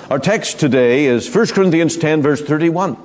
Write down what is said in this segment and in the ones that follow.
Our text today is 1 Corinthians 10, verse 31.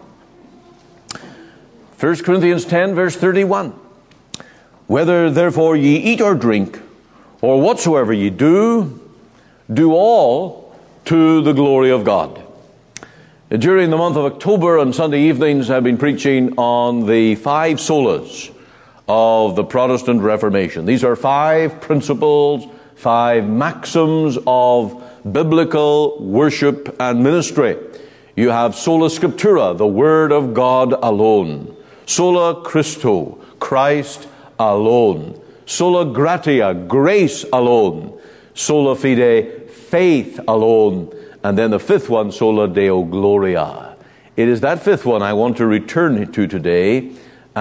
1 Corinthians 10, verse 31. Whether therefore ye eat or drink, or whatsoever ye do, do all to the glory of God. During the month of October on Sunday evenings, I've been preaching on the 5 solas of the Protestant Reformation. These are 5 principles, 5 maxims of biblical worship and ministry. You have sola scriptura, the Word of God alone. Sola Christo, Christ alone. Sola gratia, grace alone. Sola fide, faith alone. And then the 5th one, sola Deo gloria. It is that 5th one I want to return to today.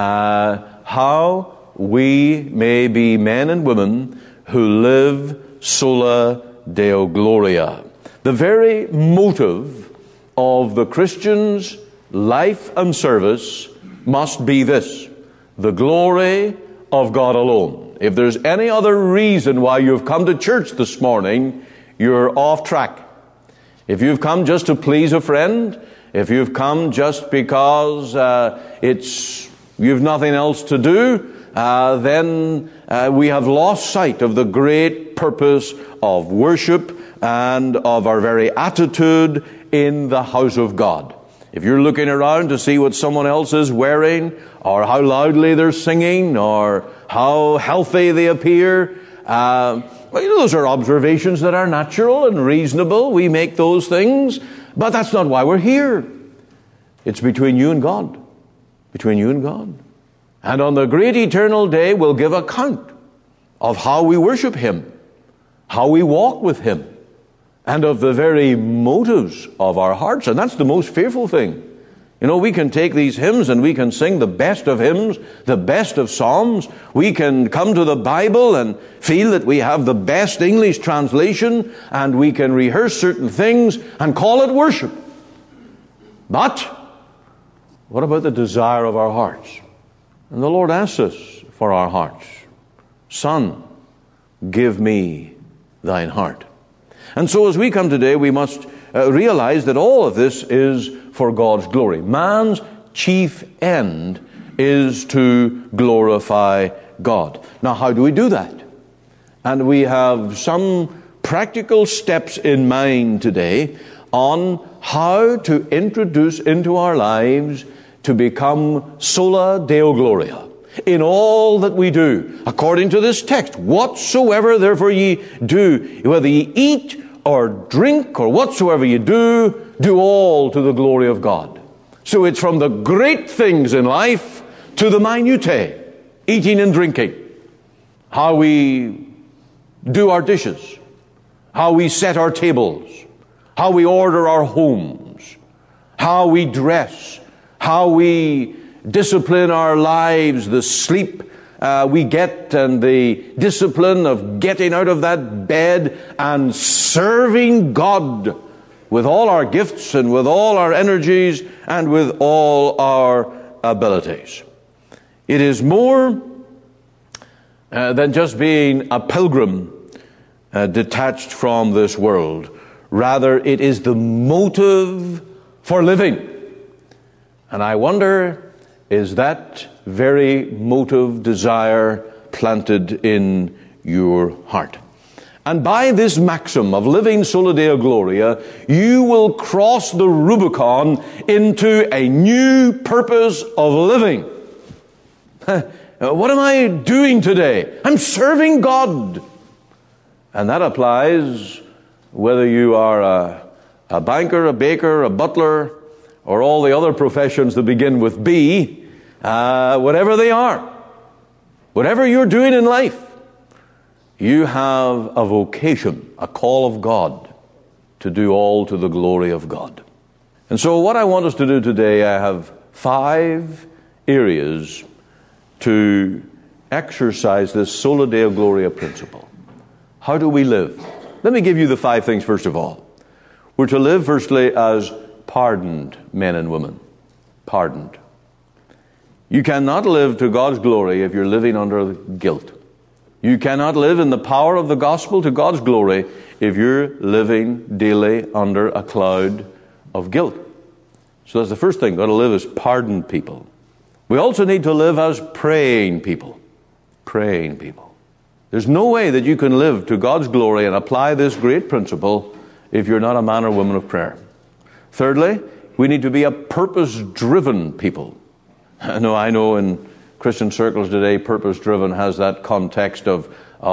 How we may be men and women who live sola Deo gloria. The very motive of the Christian's life and service must be this: the glory of God alone. If there's any other reason why you've come to church this morning, you're off track. If you've come just to please a friend, if you've come just because you've nothing else to do, then we have lost sight of the great purpose of worship and of our very attitude in the house of God. If you're looking around to see what someone else is wearing, or how loudly they're singing, or how healthy they appear, those are observations that are natural and reasonable. We make those things, but that's not why we're here. It's between you and God. Between you and God. And on the great eternal day, we'll give account of how we worship Him, how we walk with Him, and of the very motives of our hearts. And that's the most fearful thing. You know, we can take these hymns and we can sing the best of hymns, the best of psalms. We can come to the Bible and feel that we have the best English translation, and we can rehearse certain things and call it worship. But what about the desire of our hearts? And the Lord asks us for our hearts. Son, give me thine heart. And so as we come today, we must realize that all of this is for God's glory. Man's chief end is to glorify God. Now, how do we do that? And we have some practical steps in mind today on how to introduce into our lives to become sola Deo gloria in all that we do. According to this text, whatsoever therefore ye do, whether ye eat or drink or whatsoever you do, do all to the glory of God. So it's from the great things in life to the minutiae, eating and drinking, how we do our dishes, how we set our tables, how we order our homes, how we dress, how we discipline our lives, the sleep we get, and the discipline of getting out of that bed and serving God with all our gifts and with all our energies and with all our abilities. It is more than just being a pilgrim detached from this world. Rather, it is the motive for living. And I wonder, is that very motive, desire planted in your heart? And by this maxim of living sola Deo gloria, you will cross the Rubicon into a new purpose of living. What am I doing today? I'm serving God. And that applies whether you are a banker, a baker, a butler, or all the other professions that begin with B, whatever they are, whatever you're doing in life, you have a vocation, a call of God to do all to the glory of God. And so what I want us to do today, I have 5 areas to exercise this sola Deo gloria principle. How do we live? Let me give you the 5 things first of all. We're to live firstly as pardoned men and women. Pardoned. You cannot live to God's glory if you're living under guilt. You cannot live in the power of the gospel to God's glory if you're living daily under a cloud of guilt. So that's the first thing. Got to live as pardoned people. We also need to live as praying people. Praying people. There's no way that you can live to God's glory and apply this great principle if you're not a man or woman of prayer. Thirdly, we need to be a purpose-driven people. I know in Christian circles today, purpose-driven has that context of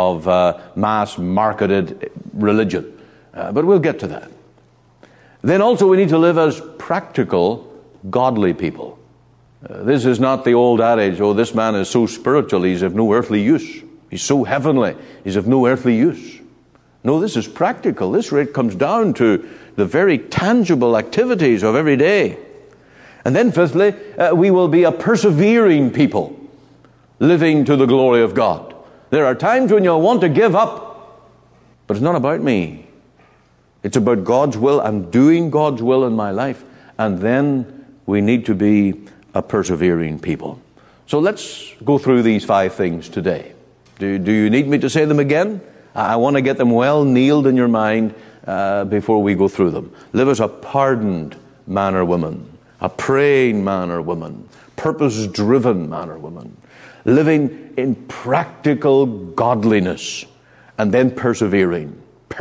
mass-marketed religion. But we'll get to that. Then also we need to live as practical, godly people. This is not the old adage, oh, this man is so spiritual, he's of no earthly use. He's so heavenly, he's of no earthly use. No, this is practical. This rate comes down to the very tangible activities of every day. And then fifthly, we will be a persevering people, living to the glory of God. There are times when you'll want to give up, but it's not about me. It's about God's will. I'm doing God's will in my life. And then we need to be a persevering people. So let's go through these 5 things today. Do you need me to say them again? I want to get them well nailed in your mind before we go through them. Live as a pardoned man or woman. A praying man or woman, purpose-driven man or woman, living in practical godliness, and then persevering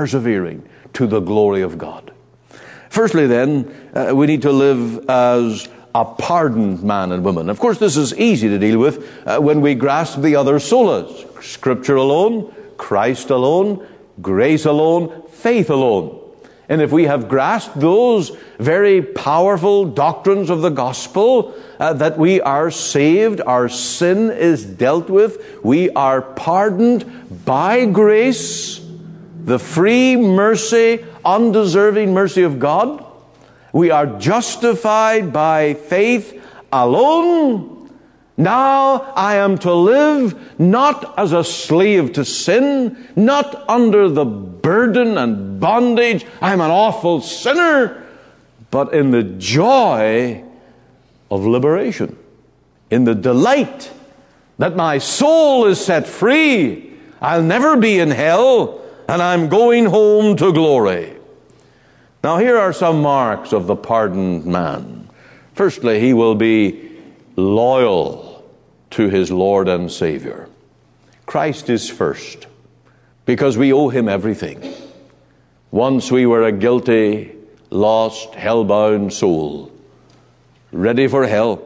to the glory of God. Firstly then, we need to live as a pardoned man and woman. Of course, this is easy to deal with when we grasp the other solas. Scripture alone, Christ alone, grace alone, faith alone. And if we have grasped those very powerful doctrines of the gospel, that we are saved, our sin is dealt with, we are pardoned by grace, the free mercy, undeserving mercy of God, we are justified by faith alone. Now I am to live not as a slave to sin, not under the burden and bondage, I'm an awful sinner, but in the joy of liberation, in the delight that my soul is set free. I'll never be in hell, and I'm going home to glory. Now here are some marks of the pardoned man. Firstly, he will be loyal to his Lord and Savior. Christ is first, because we owe him everything. Once we were a guilty, lost, hell-bound soul, ready for hell.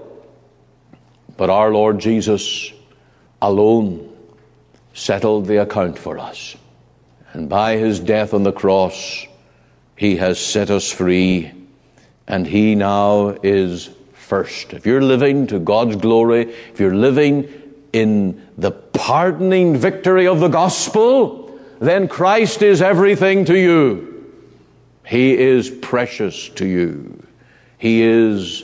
But our Lord Jesus alone settled the account for us. And by his death on the cross, he has set us free, and he now is first. If you're living to God's glory, if you're living in the pardoning victory of the gospel, then Christ is everything to you. He is precious to you. He is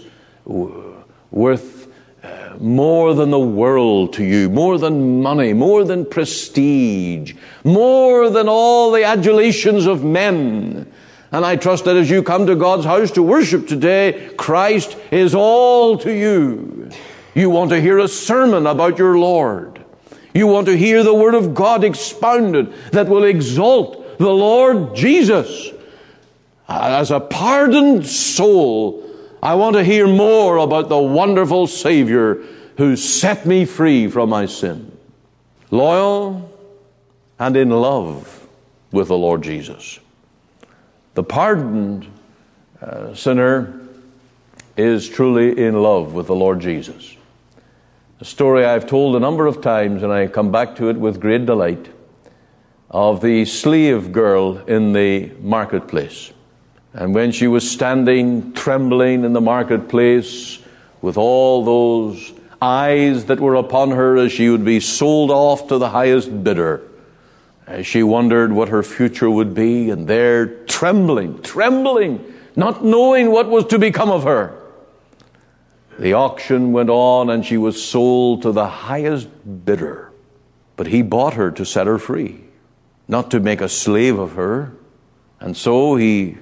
worth more than the world to you, more than money, more than prestige, more than all the adulations of men. And I trust that as you come to God's house to worship today, Christ is all to you. You want to hear a sermon about your Lord. You want to hear the Word of God expounded that will exalt the Lord Jesus. As a pardoned soul, I want to hear more about the wonderful Savior who set me free from my sin. Loyal and in love with the Lord Jesus. The pardoned sinner is truly in love with the Lord Jesus. A story I've told a number of times, and I come back to it with great delight, of the slave girl in the marketplace. And when she was standing trembling in the marketplace with all those eyes that were upon her as she would be sold off to the highest bidder, as she wondered what her future would be, and there trembling, not knowing what was to become of her. The auction went on and she was sold to the highest bidder. But he bought her to set her free, not to make a slave of her. And so he,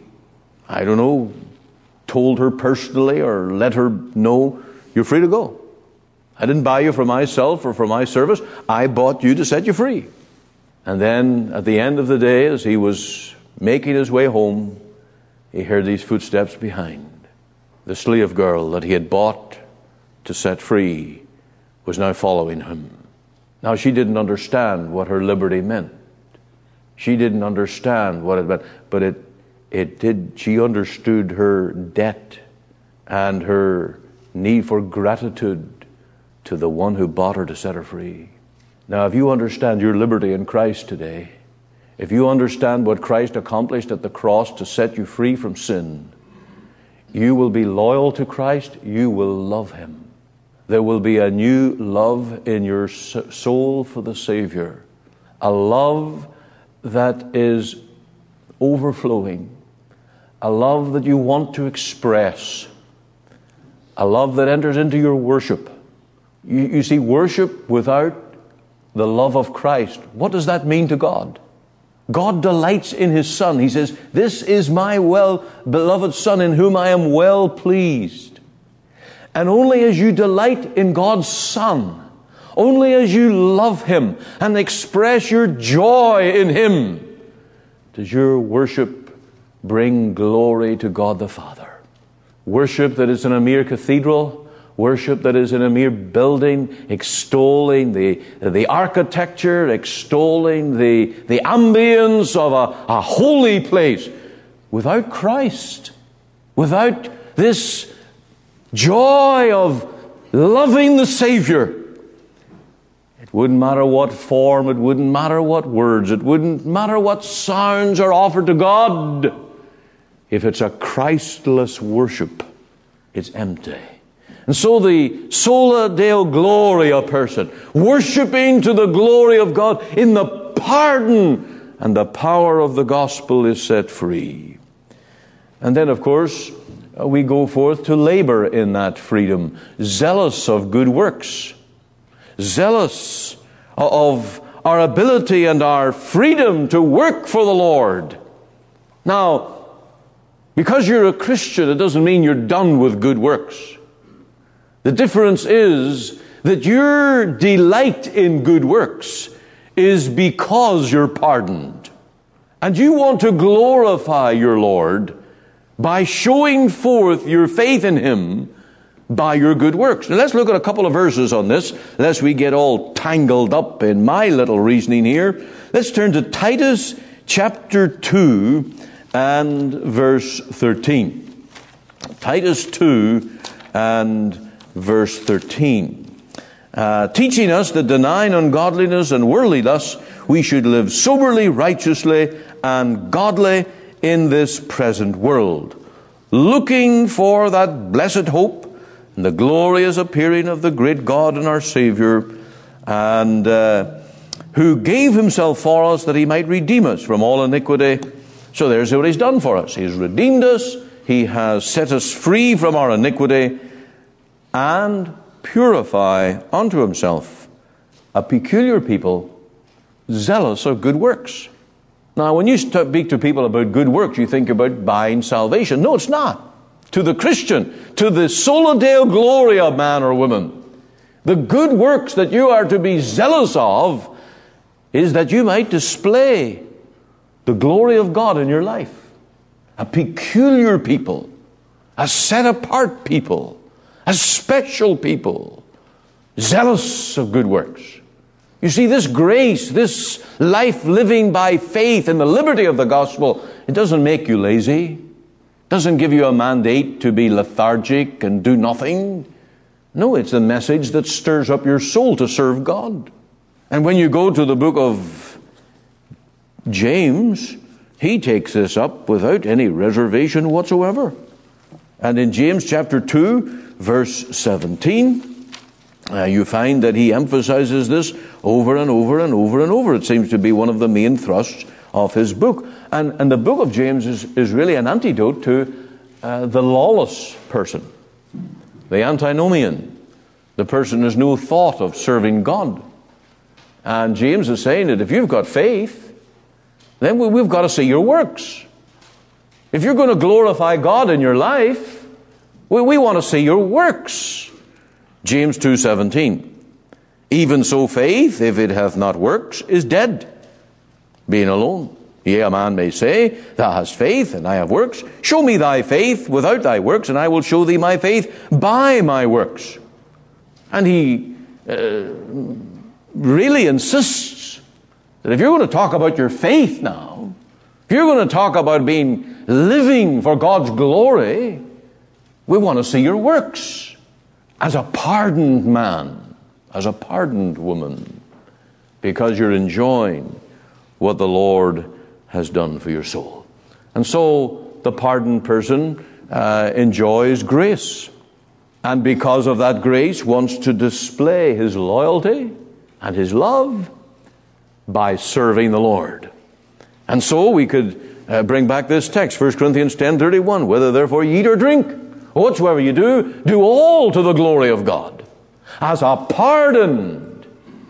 told her personally or let her know, you're free to go. I didn't buy you for myself or for my service. I bought you to set you free. And then at the end of the day, as he was making his way home, he heard these footsteps behind. The slave girl that he had bought to set free was now following him. Now, she didn't understand what her liberty meant. She didn't understand what it meant, but it did. She understood her debt and her need for gratitude to the one who bought her to set her free. Now, if you understand your liberty in Christ today, if you understand what Christ accomplished at the cross to set you free from sin, you will be loyal to Christ. You will love him. There will be a new love in your soul for the Savior, a love that is overflowing, a love that you want to express, a love that enters into your worship. You see, worship without the love of Christ, what does that mean to God? God delights in his Son. He says, "This is my well-beloved Son in whom I am well pleased." And only as you delight in God's Son, only as you love him and express your joy in him, does your worship bring glory to God the Father. Worship that is in a mere cathedral, worship that is in a mere building, extolling the architecture, extolling the ambience of a holy place, without Christ, without this joy of loving the Savior, it wouldn't matter what form, it wouldn't matter what words, it wouldn't matter what sounds are offered to God. If it's a Christless worship, it's empty. And so the sola Deo Gloria person, worshiping to the glory of God in the pardon and the power of the gospel, is set free. And then, of course, we go forth to labor in that freedom, zealous of good works, zealous of our ability and our freedom to work for the Lord. Now, because you're a Christian, it doesn't mean you're done with good works. The difference is that your delight in good works is because you're pardoned. And you want to glorify your Lord by showing forth your faith in him by your good works. Now let's look at a couple of verses on this, lest we get all tangled up in my little reasoning here. Let's turn to Titus chapter 2 and verse 13. Titus 2 and verse 13. Teaching us that denying ungodliness and worldly lusts, we should live soberly, righteously, and godly in this present world, looking for that blessed hope and the glorious appearing of the great God and our Savior, and who gave himself for us that he might redeem us from all iniquity. So there's what he's done for us. He's redeemed us. He has set us free from our iniquity, and purify unto himself a peculiar people, zealous of good works. Now, when you speak to people about good works, you think about buying salvation. No, it's not. To the Christian, to the sola Deo Gloria man or woman, the good works that you are to be zealous of is that you might display the glory of God in your life. A peculiar people, a set-apart people, a special people, zealous of good works. You see, this grace, this life living by faith in the liberty of the gospel, it doesn't make you lazy. It doesn't give you a mandate to be lethargic and do nothing. No, it's a message that stirs up your soul to serve God. And when you go to the book of James, he takes this up without any reservation whatsoever. And in James chapter 2, verse 17, you find that he emphasizes this over and over and over and over. It seems to be one of the main thrusts of his book. And the book of James is really an antidote to the lawless person, the antinomian, the person who has no thought of serving God. And James is saying that if you've got faith, then we've got to see your works. If you're going to glorify God in your life, we want to see your works. James 2:17. Even so faith, if it hath not works, is dead. being alone. Yea, a man may say, thou hast faith, and I have works. Show me thy faith without thy works, and I will show thee my faith by my works. And he really insists that if you're going to talk about your faith now, if you're going to talk about living for God's glory, we want to see your works as a pardoned man, as a pardoned woman, because you're enjoying what the Lord has done for your soul. And so the pardoned person enjoys grace, and because of that grace wants to display his loyalty and his love by serving the Lord. And so we could bring back this text, 1 Corinthians 10:31, whether therefore ye eat or drink, or whatsoever you do all to the glory of God, as a pardoned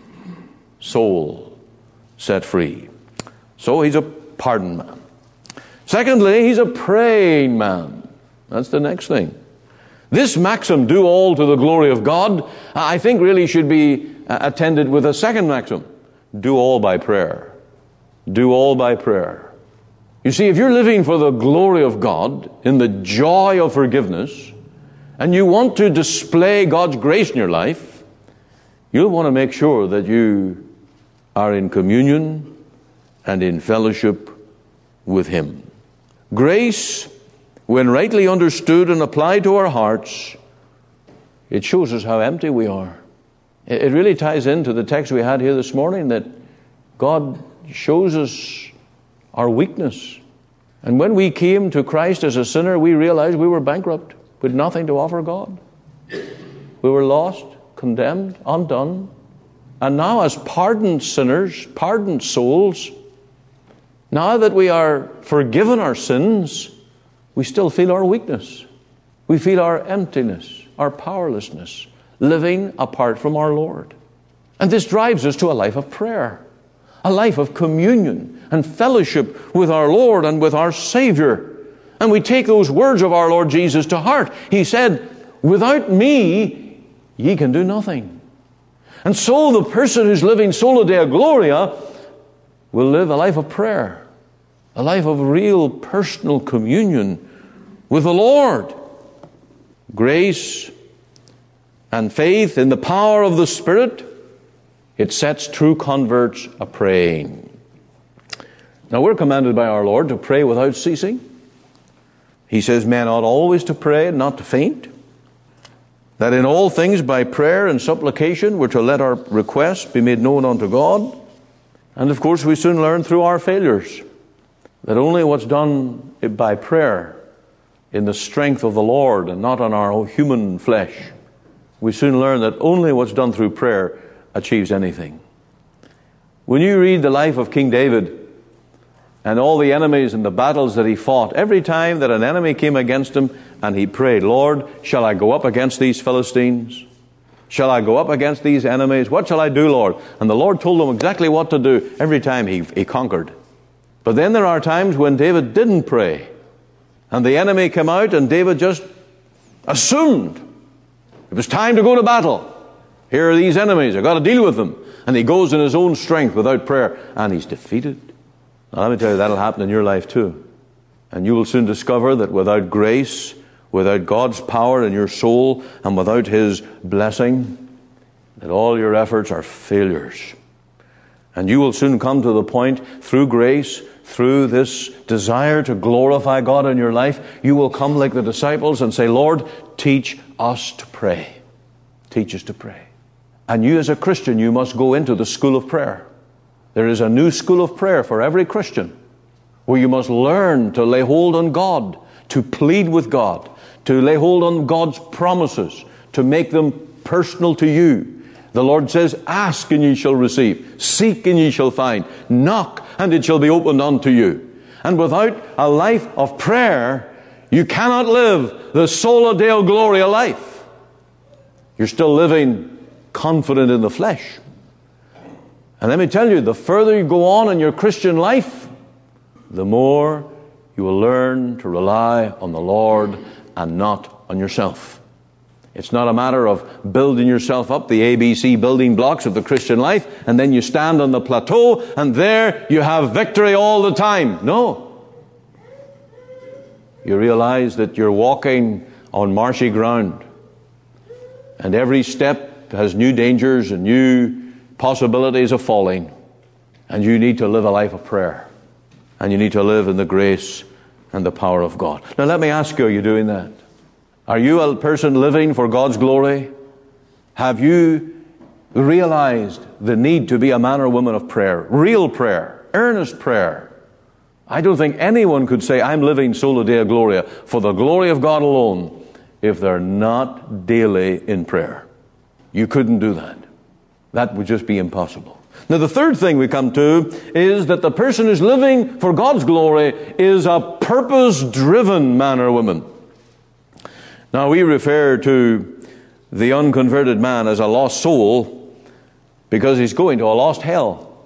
soul set free. So he's a pardoned man. Secondly, he's a praying man. That's the next thing. This maxim, do all to the glory of God, I think really should be attended with a second maxim, do all by prayer. Do all by prayer. You see, if you're living for the glory of God, in the joy of forgiveness, and you want to display God's grace in your life, you'll want to make sure that you are in communion and in fellowship with Him. Grace, when rightly understood and applied to our hearts, it shows us how empty we are. It really ties into the text we had here this morning, that God shows us our weakness. And when we came to Christ as a sinner, we realized we were bankrupt, with nothing to offer God. We were lost, condemned, undone. And now, as pardoned sinners, pardoned souls, now that we are forgiven our sins, we still feel our weakness. We feel our emptiness, our powerlessness, living apart from our Lord. And this drives us to a life of prayer, a life of communion and fellowship with our Lord and with our Savior. And we take those words of our Lord Jesus to heart. He said, without me, ye can do nothing. And so the person who's living sola Deo Gloria will live a life of prayer, a life of real personal communion with the Lord. Grace and faith in the power of the Spirit, it sets true converts a-praying. Now, we're commanded by our Lord to pray without ceasing. He says men ought always to pray and not to faint. That in all things by prayer and supplication we're to let our requests be made known unto God. And of course we soon learn through our failures that only what's done by prayer in the strength of the Lord and not on our own human flesh, we soon learn that only what's done through prayer achieves anything. When you read the life of King David and all the enemies and the battles that he fought, every time that an enemy came against him and he prayed, Lord, shall I go up against these Philistines? Shall I go up against these enemies? What shall I do, Lord? And the Lord told him exactly what to do every time he conquered. But then there are times when David didn't pray, and the enemy came out and David just assumed it was time to go to battle. Here are these enemies, I've got to deal with them. And he goes in his own strength without prayer, and he's defeated. Now let me tell you, that'll happen in your life too. And you will soon discover that without grace, without God's power in your soul, and without His blessing, that all your efforts are failures. And you will soon come to the point, through grace, through this desire to glorify God in your life, you will come like the disciples and say, Lord, teach us to pray. Teach us to pray. And you as a Christian, you must go into the school of prayer. There is a new school of prayer for every Christian, where you must learn to lay hold on God, to plead with God, to lay hold on God's promises, to make them personal to you. The Lord says, ask and ye shall receive, seek and ye shall find, knock and it shall be opened unto you. And without a life of prayer, you cannot live the sola Deo Gloria life. You're still living confident in the flesh. And let me tell you, the further you go on in your Christian life, the more you will learn to rely on the Lord and not on yourself. It's not a matter of building yourself up, the ABC building blocks of the Christian life, and then you stand on the plateau, and there you have victory all the time. No. You realize that you're walking on marshy ground, and every step has new dangers and new possibilities of falling, and you need to live a life of prayer, and you need to live in the grace and the power of God. Now let me ask you, are you doing that? Are you a person living for God's glory? Have you realized the need to be a man or woman of prayer? Real prayer, earnest prayer. I don't think anyone could say, I'm living sola dea gloria, for the glory of God alone, if they're not daily in prayer. You couldn't do that. That would just be impossible. Now the third thing we come to is that the person who's living for God's glory is a purpose-driven man or woman. Now we refer to the unconverted man as a lost soul because he's going to a lost hell.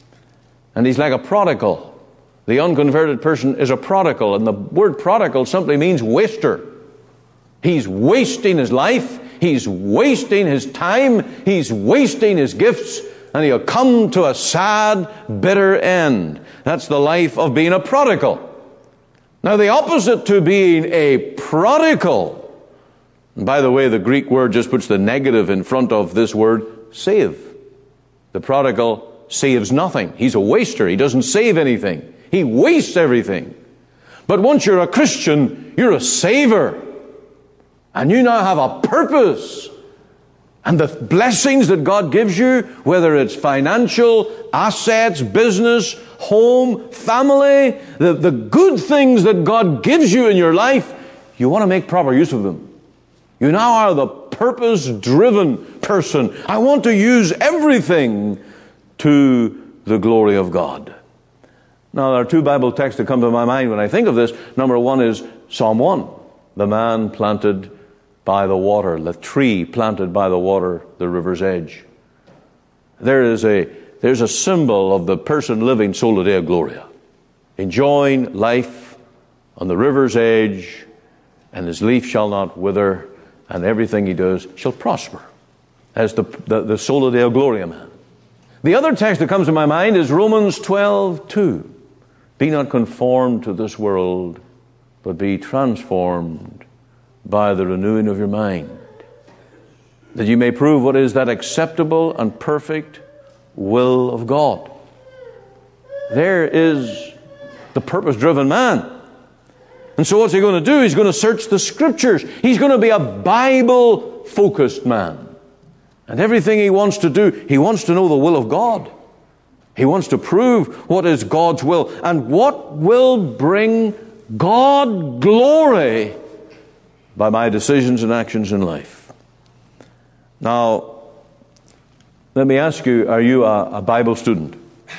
And he's like a prodigal. The unconverted person is a prodigal, and the word prodigal simply means waster. He's wasting his life, he's wasting his time, he's wasting his gifts, and he'll come to a sad, bitter end. That's the life of being a prodigal. Now the opposite to being a prodigal, and by the way, the Greek word just puts the negative in front of this word, save. The prodigal saves nothing. He's a waster. He doesn't save anything. He wastes everything. But once you're a Christian, you're a saver. And you now have a purpose. And the blessings that God gives you, whether it's financial, assets, business, home, family, the good things that God gives you in your life, you want to make proper use of them. You now are the purpose-driven person. I want to use everything to the glory of God. Now, there are two Bible texts that come to my mind when I think of this. Number one is Psalm 1. The man planted by the water, the tree planted by the water, the river's edge. There's a symbol of the person living sola dea gloria, enjoying life on the river's edge, and his leaf shall not wither, and everything he does shall prosper, as the sola dea gloria man. The other text that comes to my mind is Romans 12:2. Be not conformed to this world, but be transformed by the renewing of your mind, that you may prove what is that acceptable and perfect will of God. There is the purpose-driven man. And so what's he going to do? He's going to search the Scriptures. He's going to be a Bible-focused man. And everything he wants to do, he wants to know the will of God. He wants to prove what is God's will and what will bring God glory by my decisions and actions in life. Now, let me ask you, are you a Bible student?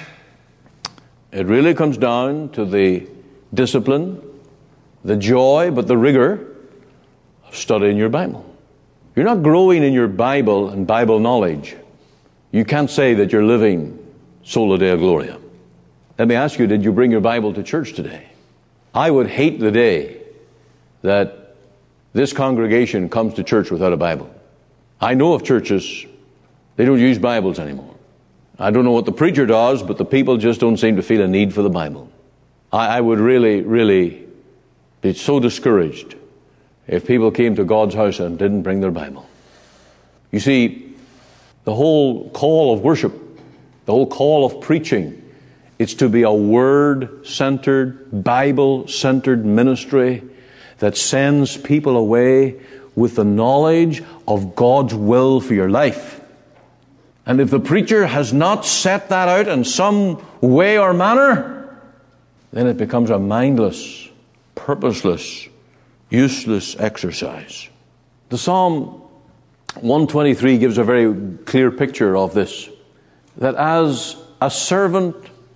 It really comes down to the discipline, the joy, but the rigor of studying your Bible. You're not growing in your Bible and Bible knowledge. You can't say that you're living sola dea gloria. Let me ask you, did you bring your Bible to church today? I would hate the day that this congregation comes to church without a Bible. I know of churches, they don't use Bibles anymore. I don't know what the preacher does, but the people just don't seem to feel a need for the Bible. I would really be so discouraged if people came to God's house and didn't bring their Bible. You see, the whole call of worship, the whole call of preaching, it's to be a Word-centered, Bible-centered ministry that sends people away with the knowledge of God's will for your life. And if the preacher has not set that out in some way or manner, then it becomes a mindless, purposeless, useless exercise. The Psalm 123 gives a very clear picture of this, that as a servant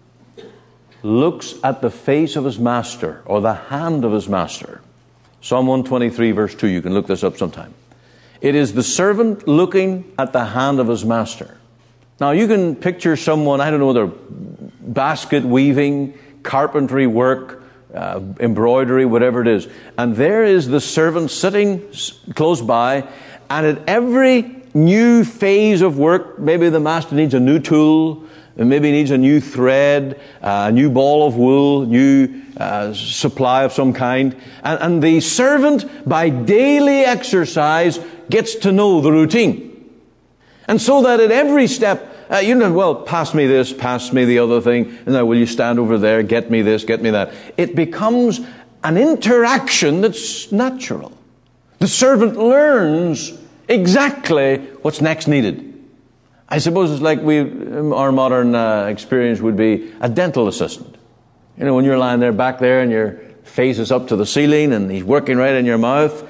looks at the face of his master or the hand of his master, Psalm 123 verse 2, you can look this up sometime. It is the servant looking at the hand of his master. Now you can picture someone, I don't know, whether basket weaving, carpentry work, embroidery, whatever it is. And there is the servant sitting close by, And at every new phase of work, maybe the master needs a new tool, and maybe needs a new thread, a new ball of wool, new supply of some kind. And the servant, by daily exercise, gets to know the routine. And so that at every step, pass me this, pass me the other thing, and now will you stand over there, get me this, get me that. It becomes an interaction that's natural. The servant learns exactly what's next needed. I suppose it's like our modern experience would be a dental assistant. You know, when you're lying there back there and your face is up to the ceiling and he's working right in your mouth.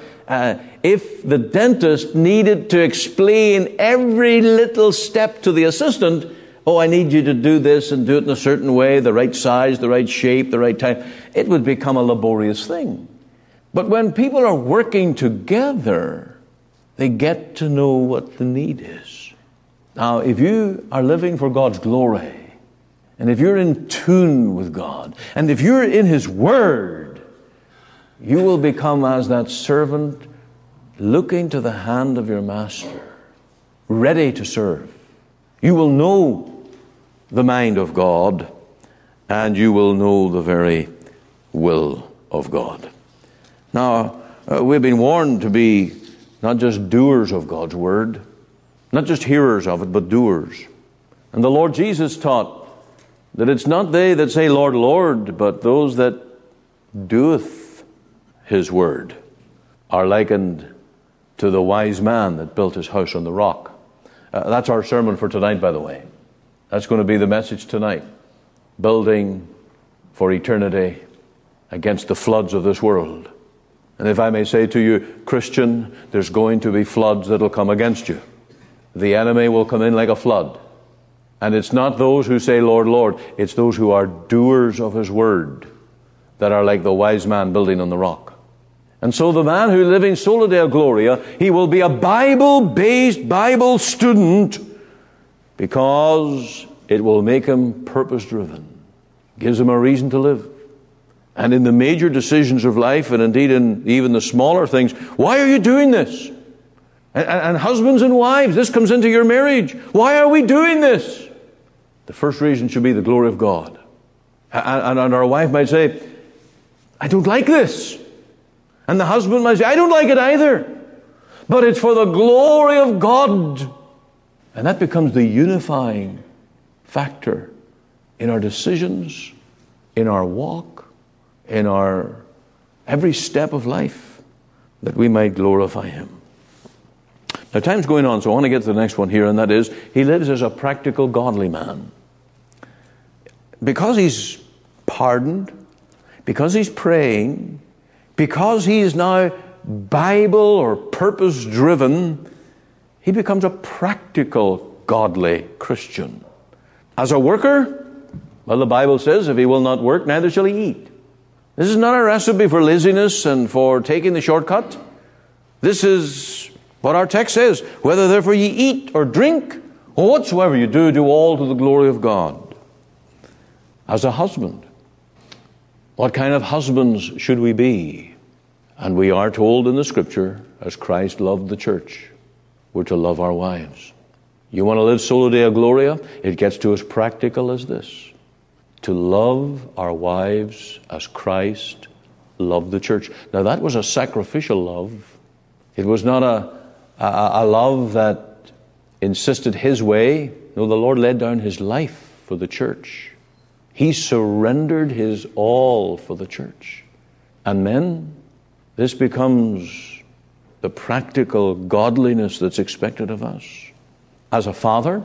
If the dentist needed to explain every little step to the assistant, I need you to do this and do it in a certain way, the right size, the right shape, the right time, it would become a laborious thing. But when people are working together, they get to know what the need is. Now, if you are living for God's glory, and if you're in tune with God, and if you're in His Word, you will become as that servant looking to the hand of your master, ready to serve. You will know the mind of God, and you will know the very will of God. Now, we've been warned to be not just doers of God's Word, not just hearers of it, but doers. And the Lord Jesus taught that it's not they that say, Lord, Lord, but those that doeth His word are likened to the wise man that built his house on the rock. That's our sermon for tonight, by the way. That's going to be the message tonight. Building for eternity against the floods of this world. And if I may say to you, Christian, there's going to be floods that'll come against you. The enemy will come in like a flood. And it's not those who say, Lord, Lord. It's those who are doers of His word that are like the wise man building on the rock. And so the man who living sola Deo Gloria, he will be a Bible-based Bible student because it will make him purpose-driven. Gives him a reason to live. And in the major decisions of life, and indeed in even the smaller things, why are you doing this? And husbands and wives, this comes into your marriage. Why are we doing this? The first reason should be the glory of God. And our wife might say, I don't like this. And the husband might say, I don't like it either. But it's for the glory of God. And that becomes the unifying factor in our decisions, in our walk, in our every step of life, that we might glorify Him. Now, time's going on, so I want to get to the next one here, and that is, he lives as a practical, godly man. Because he's pardoned, because he's praying, because he is now Bible or purpose-driven, he becomes a practical, godly Christian. As a worker, well, the Bible says, if he will not work, neither shall he eat. This is not a recipe for laziness and for taking the shortcut. This is what our text says, whether therefore ye eat or drink, or whatsoever you do, do all to the glory of God. As a husband, what kind of husbands should we be? And we are told in the Scripture, as Christ loved the church, we're to love our wives. You want to live sola Deo Gloria? It gets to as practical as this. To love our wives as Christ loved the church. Now that was a sacrificial love. It was not a love that insisted His way. No, the Lord laid down His life for the church. He surrendered His all for the church. And men, this becomes the practical godliness that's expected of us. As a father,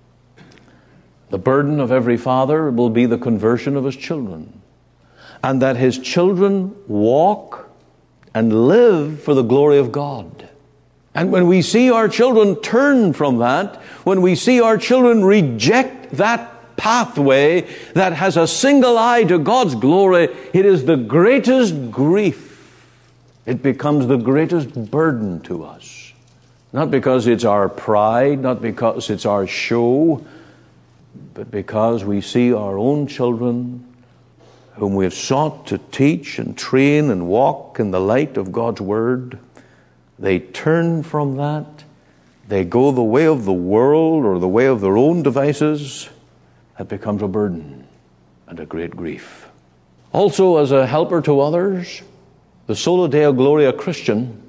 the burden of every father will be the conversion of his children. And that his children walk and live for the glory of God. And when we see our children turn from that, when we see our children reject that pathway that has a single eye to God's glory, it is the greatest grief. It becomes the greatest burden to us. Not because it's our pride, not because it's our show, but because we see our own children whom we have sought to teach and train and walk in the light of God's Word, they turn from that, they go the way of the world or the way of their own devices, it becomes a burden and a great grief. Also, as a helper to others, the Sola Deo Gloria Christian,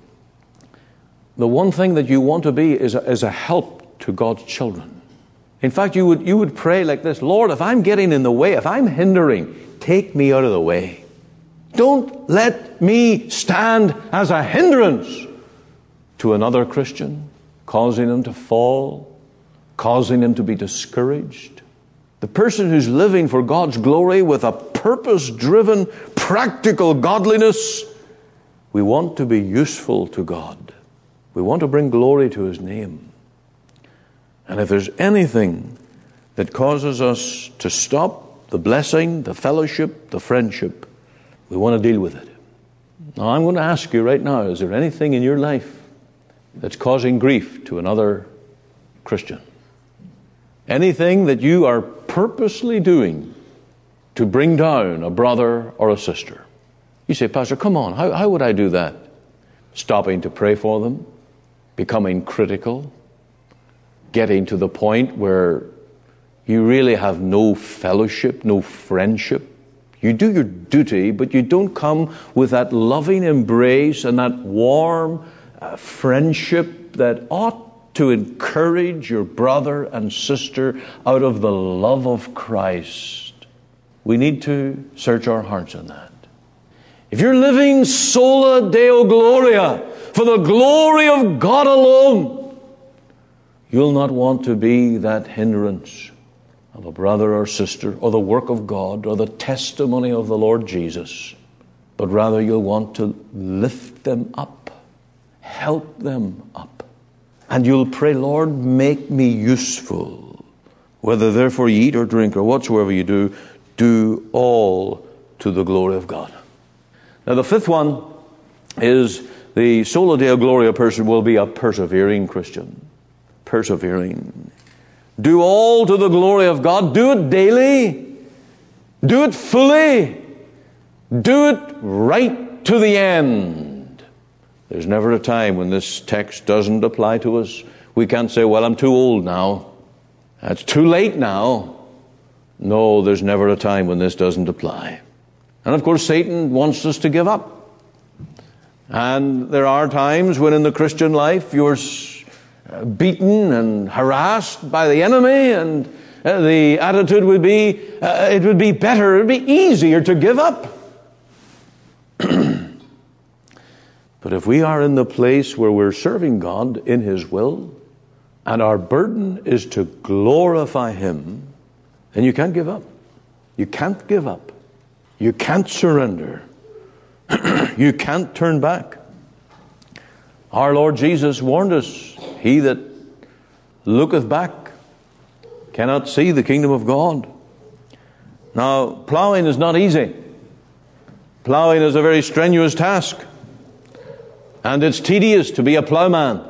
the one thing that you want to be is a help to God's children. In fact, you would pray like this: Lord, if I'm getting in the way, if I'm hindering, take me out of the way. Don't let me stand as a hindrance to another Christian, causing them to fall, causing them to be discouraged. The person who's living for God's glory with a purpose-driven, practical godliness, we want to be useful to God. We want to bring glory to His name. And if there's anything that causes us to stop the blessing, the fellowship, the friendship, we want to deal with it. Now, I'm going to ask you right now, is there anything in your life that's causing grief to another Christian? Anything that you are purposely doing to bring down a brother or a sister? You say, Pastor, come on, how would I do that? Stopping to pray for them, becoming critical, getting to the point where you really have no fellowship, no friendship. You do your duty, but you don't come with that loving embrace and that warm friendship that ought to encourage your brother and sister out of the love of Christ. We need to search our hearts on that. If you're living sola Deo Gloria, for the glory of God alone, you'll not want to be that hindrance of a brother or sister, or the work of God, or the testimony of the Lord Jesus, but rather you'll want to lift them up, help them up. And you'll pray, Lord, make me useful. Whether therefore you eat or drink or whatsoever you do, do all to the glory of God. Now the fifth one is the Sola Deo Gloria person will be a persevering Christian. Persevering. Do all to the glory of God. Do it daily. Do it fully. Do it right to the end. There's never a time when this text doesn't apply to us. We can't say, well, I'm too old now. It's too late now. No, there's never a time when this doesn't apply. And of course, Satan wants us to give up. And there are times when in the Christian life you're beaten and harassed by the enemy, and the attitude would be, it would be better, it would be easier to give up. But if we are in the place where we're serving God in His will, and our burden is to glorify Him, then you can't give up. You can't give up. You can't surrender. You can't turn back. Our Lord Jesus warned us, he that looketh back cannot see the kingdom of God. Now, plowing is not easy. Plowing is a very strenuous task. And it's tedious to be a plowman.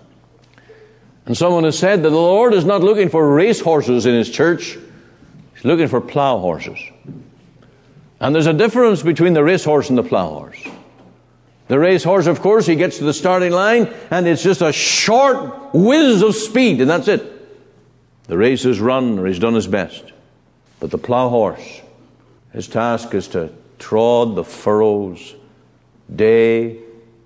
And someone has said that the Lord is not looking for race horses in His church. He's looking for plow horses. And there's a difference between the racehorse and the plow horse. The racehorse, of course, he gets to the starting line and it's just a short whiz of speed, and that's it. The race is run, or he's done his best. But the plow horse, his task is to trod the furrows day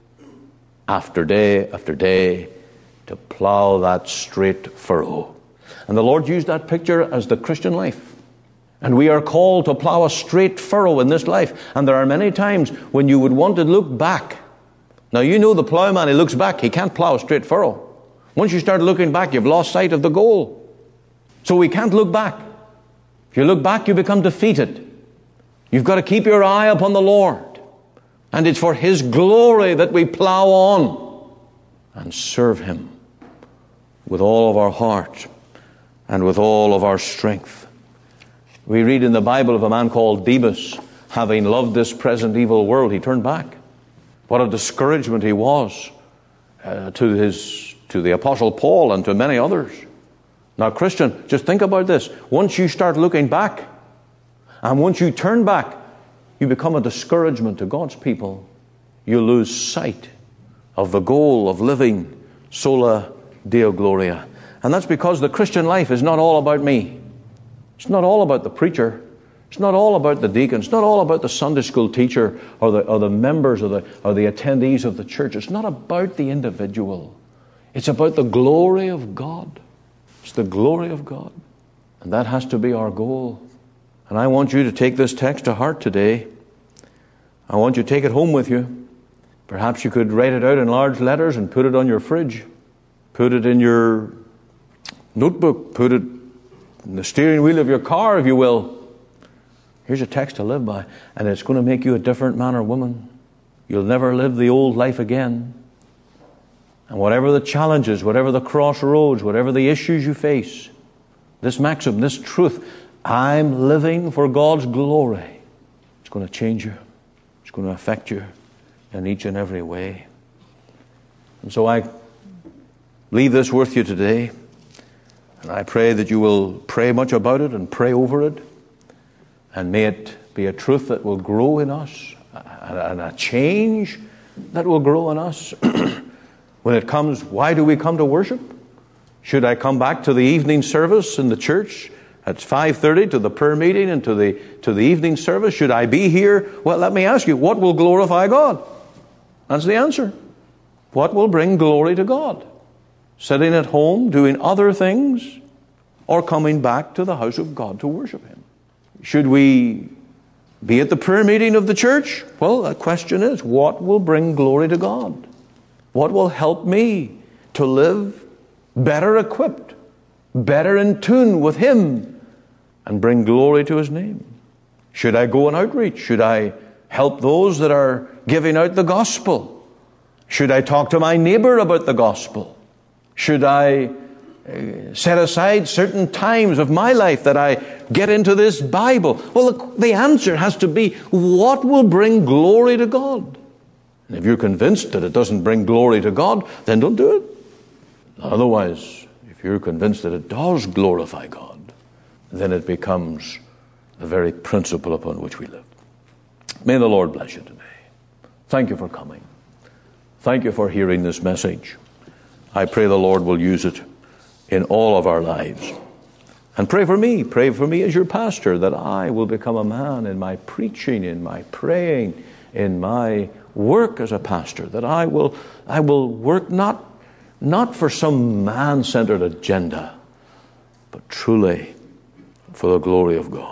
after day after day to plow that straight furrow. And the Lord used that picture as the Christian life. And we are called to plow a straight furrow in this life. And there are many times when you would want to look back. Now, you know the plowman, he looks back, he can't plow a straight furrow. Once you start looking back, you've lost sight of the goal. So we can't look back. If you look back, you become defeated. You've got to keep your eye upon the Lord. And it's for His glory that we plow on and serve Him with all of our heart and with all of our strength. We read in the Bible of a man called Demas, having loved this present evil world, he turned back. What a discouragement he was to the Apostle Paul and to many others. Now, Christian, just think about this. Once you start looking back, and once you turn back, you become a discouragement to God's people. You lose sight of the goal of living sola Deo Gloria. And that's because the Christian life is not all about me. It's not all about the preacher. It's not all about the deacon. It's not all about the Sunday school teacher or the members or the attendees of the church. It's not about the individual. It's about the glory of God. It's the glory of God. And that has to be our goal. And I want you to take this text to heart today. I want you to take it home with you. Perhaps you could write it out in large letters and put it on your fridge. Put it in your notebook. Put it in the steering wheel of your car, if you will. Here's a text to live by, and it's going to make you a different man or woman. You'll never live the old life again. And whatever the challenges, whatever the crossroads, whatever the issues you face, this maxim, this truth, I'm living for God's glory, it's going to change you. It's going to affect you in each and every way. And so I leave this with you today, and I pray that you will pray much about it and pray over it. And may it be a truth that will grow in us, and a change that will grow in us. When it comes, why do we come to worship? Should I come back to the evening service in the church at 5:30 to the prayer meeting and to the evening service? Should I be here? Well, let me ask you, what will glorify God? That's the answer. What will bring glory to God? Sitting at home, doing other things, or coming back to the house of God to worship Him? Should we be at the prayer meeting of the church? Well, the question is, what will bring glory to God? What will help me to live better equipped, better in tune with Him, and bring glory to His name? Should I go on outreach? Should I help those that are giving out the gospel? Should I talk to my neighbor about the gospel? Should I set aside certain times of my life that I get into this Bible? Well, the answer has to be, what will bring glory to God? And if you're convinced that it doesn't bring glory to God, then don't do it. Otherwise, if you're convinced that it does glorify God, then it becomes the very principle upon which we live. May the Lord bless you today. Thank you for coming. Thank you for hearing this message. I pray the Lord will use it in all of our lives. And pray for me as your pastor, that I will become a man in my preaching, in my praying, in my work as a pastor, that I will work not for some man-centered agenda, but truly for the glory of God.